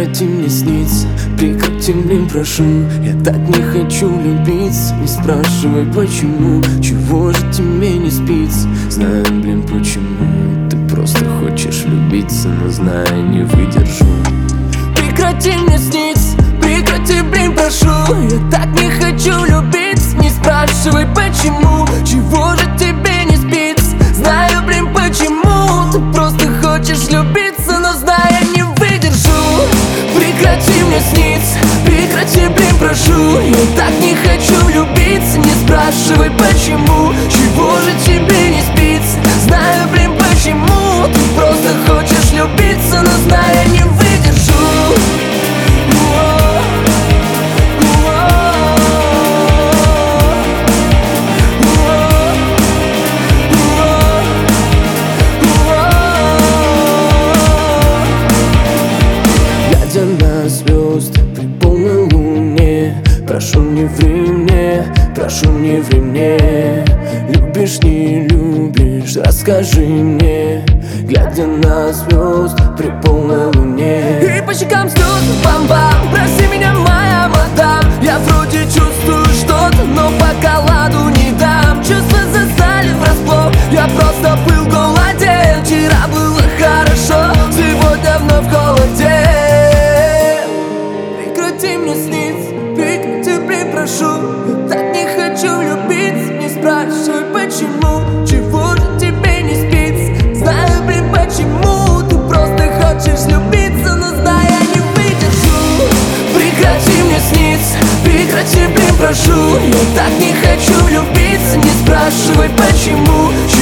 Прекрати мне сниться, прекрати, блин, прошу. Я так не хочу любиться. Не спрашивай почему, чего же тебе не спится. Знаю, блин, почему. Ты просто хочешь любиться, но зная, не выдержу. Прекрати мне сниться, прекрати, блин, прошу. Я так не хочу любиться. Не спрашивай почему, чего же тебе не спится. Знаю, блин, почему. Ты просто хочешь любиться, но зная, не выдержу. Прекрати мне сниться, прекрати, блин, прошу. Я так не хочу любиться. Не спрашивай почему, чего же тебе не спится. Знаю, блин, почему. Ты просто хочешь любиться, но зная, не выдержу. Глядя на звезды при полной луне, прошу, не ври мне, прошу, не ври мне. Любишь, не любишь, расскажи мне. Глядя на звезды при полной луне. И по щекам слезы, бам-бам. Прости меня, моя мадам. Я вроде чувствую что-то, но пока ладу не дам. Чувства застали врасплох, я просто был голоден. Вчера было хорошо, сегодня вновь в холоде. Прекрати мне сниться, прекрати, блин, прошу. Я так не хочу любиться. Не спрашивай почему, чего же тебе не спится. Знаю, блин, почему. Ты просто хочешь любиться, но зная, не выдержу. Прекрати мне сниться, прекрати, блин, прошу. Я так не хочу любиться. Не спрашивай почему,